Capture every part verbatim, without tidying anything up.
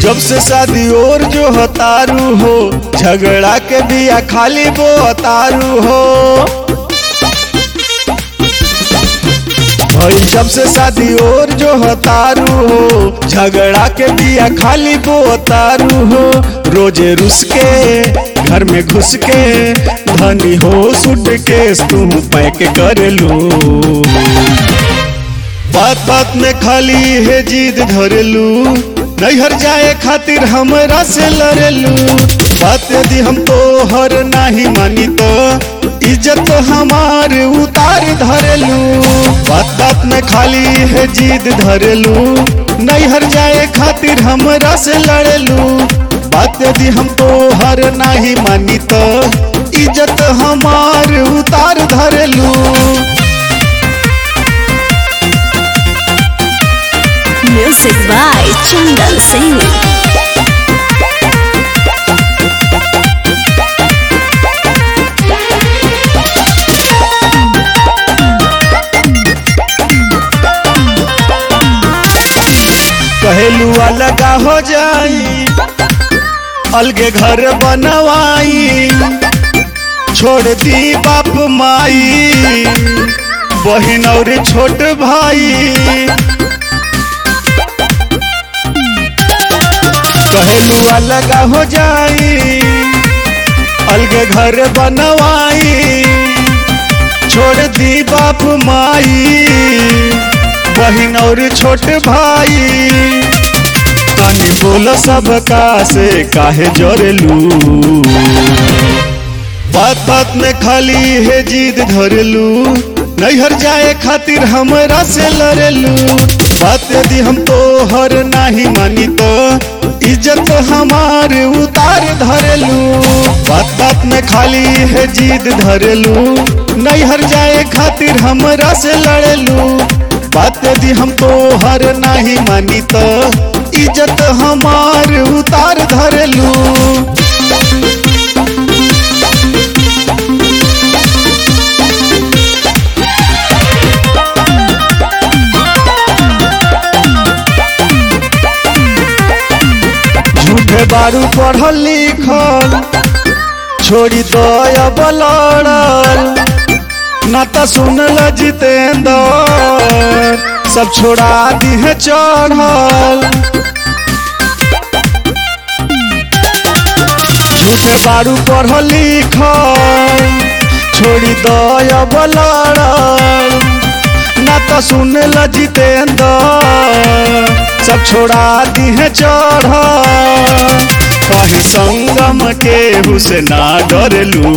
जब से शादी और जो हतारू हो, झगड़ा के बिया खाली वो हतारू हो। भाई जब से शादी और जो हतारू हो, झगड़ा के बिया खाली वो हतारू हो। रोजे रुस के घर में घुस के, धनी हो सूटकेस तू पैक कर लू। बात बात में खाली है जिद धरलू, नैहर जाए खातिर हमरा से लड़लू। बात यदि हम तो हर नाही मानी तो इज्जत हमार उतार धरलू। बात बात में खाली है जिद धरलू, नैहर जाए खातिर हमरा से लड़लू। बात यदि हम तो हर नाही मानी तो इज्जत हमार उतार धरलू। Music by Chandan Singh. कहलू अलगा हो जाई, अलगे घर बनवाई। छोड़ दी बाप माई, बहन और छोट भाई। कहलू अलगा हो जाई, अलगे घर बनवाई। छोड़ दी बाप माई, बहन और छोट भाई। तानी बोल सबका से काहे जोड़लू। बात बात में खाली है जिद धरलू, नैहर जाए खातिर हमरा से लड़लू। बात यदि हम तो हर नाही मानी तो इज्जत हमार उतार धरलू। बात बात में खाली है जिद धरलू, नैहर जाए खातिर हमरा से लड़लू। बात यदि हम तो हर नाही मानी तो इज्जत हमार उतार धरलू। झूठे बारू पढ़ल लिखल, छोड़ी तो अब लड़ल। ना तो सुनल जितेंद्र, सब छोड़ा दी है चढ़ल। झूठे बारू पढ़ल लिखल, छोड़ी तो अब लड़ल। ना तो सुनल जितेंद्र, सब छोड़ा दी है चढ़ल। कहीं संगम के हुसना डरलू।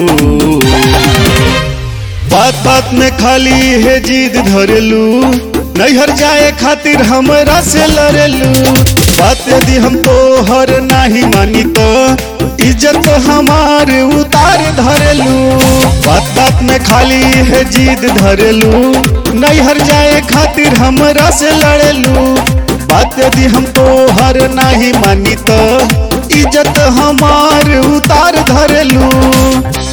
बात बात में खाली है जिद धरलू, नैहर जाए खातिर हमरा से लड़लू। बात यदि हम तो हर नाही मानी तो इज्जत हमार उतार धरलू। बात बात में खाली है जिद धरलू, नैहर जाए खातिर हमरा से लड़लू। बात यदि हम तो हर नाही मानी तो इज्जत हमार उतार धरलू।